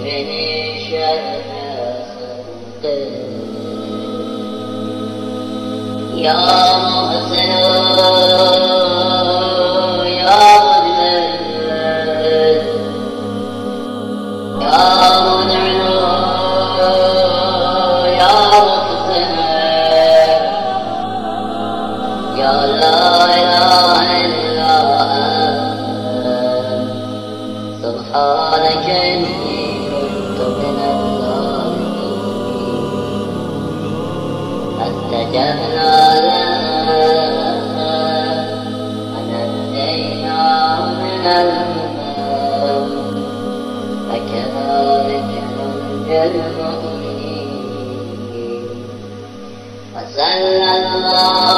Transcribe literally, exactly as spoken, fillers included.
بني شرق يا محسن يا مذنب يا منعم يا محسن يا لا إله إلا أنت سبحانك إني كنت من الظالمين فاستجبنا له ونجيناه من الغم فكذلك ننجي المؤمنين وصلى الله